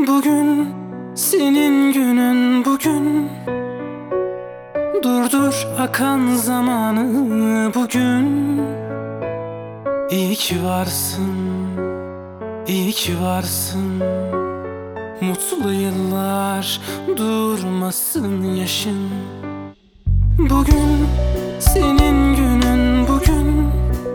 Bugün senin günün, bugün durdur akan zamanı bugün. İyi ki varsın, iyi ki varsın. Mutlu yıllar, durmasın yaşın. Bugün senin günün, bugün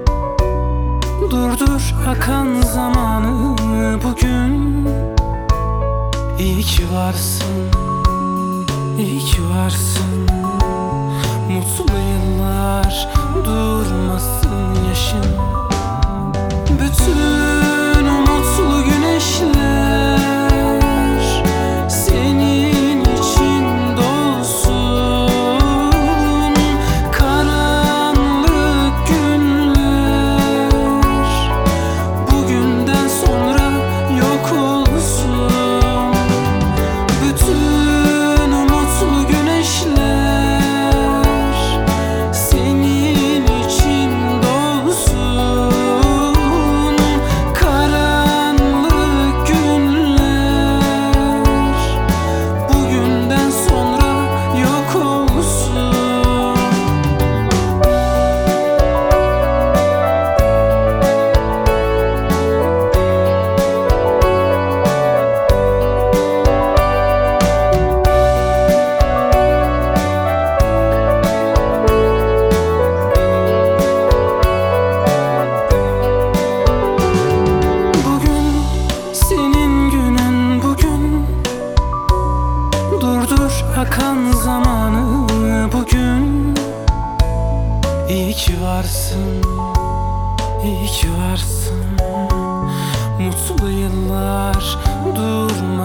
durdur akan zamanı bugün. İyi ki varsın, iyi ki varsın. Mutlu yıllar, durmasın yaşın. Bütün mutlu güneşler senin için dolsun. Karanlık günler bugünden sonra yok olsun. Bütün mutlu güneşler senin için dolsun. Karanlık günler bugünden sonra yok olsun. Bugün senin günün, bugün durdur akan zamanı bugün. İyi ki varsın, iyi ki varsın. Mutlu yıllar, durma